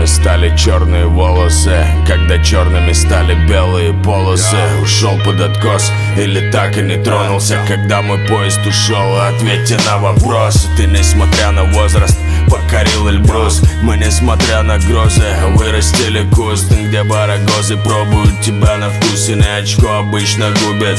белыми стали черные волосы, когда черными стали белые полосы. Ушел под откос или так и не тронулся, когда мой поезд ушел? Ответьте на вопрос. Ты, несмотря на возраст, покорил Эльбрус. Мы, несмотря на грозы, вырастили куст, где барагозы пробуют тебя на вкус. И на очко обычно губит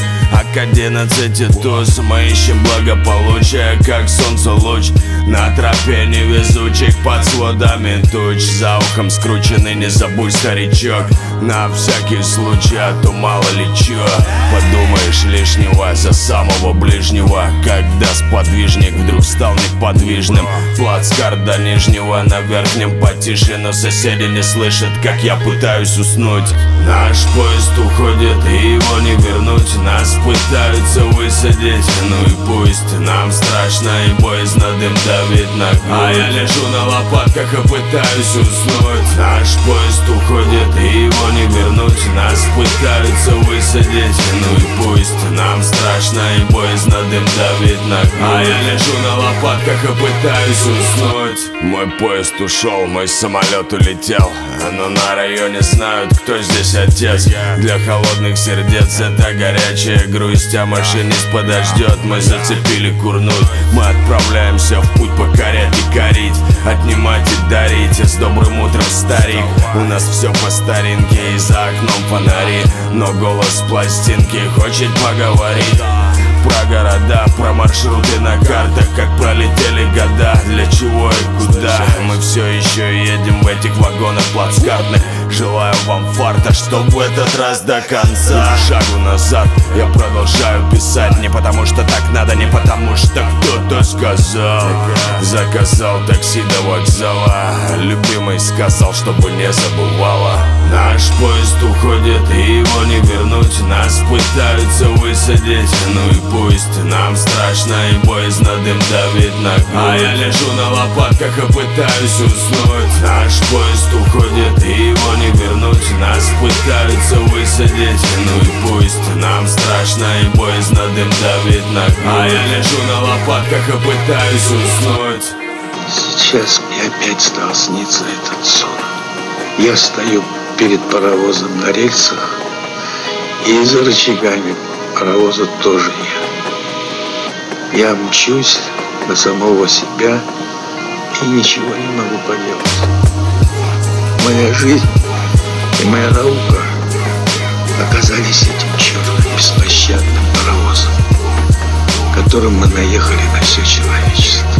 АК-11 туз. Мы ищем благополучие, как солнце луч на тропе невезучих под сводами туч. За ухом скрученный, не забудь, старичок, на всякий случай, а то мало ли чё. Подумаешь лишнего за самого ближнего, когда сподвижник вдруг стал неподвижным. Плацкарт до нижнего, на верхнем потише, но соседи не слышат, как я пытаюсь уснуть. Наш поезд уходит, и его не вернуть. Нас пытаются высадить, ну и пусть. Нам страшно и боязно, дым давит на грудь, а я лежу на лопатках и пытаюсь уснуть. Наш поезд уходит, и его не вернуть. Нас пытаются высадить, ну и пусть. Нам страшно и боязно, дым давит на грудь, а я лежу на лопатках и пытаюсь уснуть. Мой поезд ушел, мой самолет улетел, но на районе знают, кто здесь отец. Для холодных сердец это горячая грусть, а машинист подождет. Мы зацепили курнуть, мы отправляемся в путь покорять и корить, отнимать и дарить. С добрым утром, старик, у нас все по старинке, и за окном фонари, но голос пластинки хочет поговорить про города, про маршруты на картах, как пролетели года, для чего и куда. Мы все еще едем в этих вагонах плацкартных. Желаю вам фарта, чтоб в этот раз до конца. Шагу назад, я продолжаю писать, не потому что так надо, не потому что кто-то сказал. Заказал такси до вокзала, любимый сказал, чтобы не забывала. Наш поезд уходит, и его не вернуть. Нас пытаются высадить, ну и пусть. Нам страшно и боязно, дым давит на грудь, а я лежу на лопатках и пытаюсь уснуть. Наш поезд уходит, и его не вернуть. Нас пытаются высадить, ну и пусть. Нам страшно и боязно, дым давит на грудь, а я лежу на лопатках и пытаюсь уснуть. Сейчас мне опять стал сниться этот сон. Я стою перед паровозом на рельсах, и за рычагами паровоза тоже я. Я мчусь на самого себя и ничего не могу поделать. Моя жизнь и моя наука оказались этим черным беспощадным паровозом, которым мы наехали на все человечество.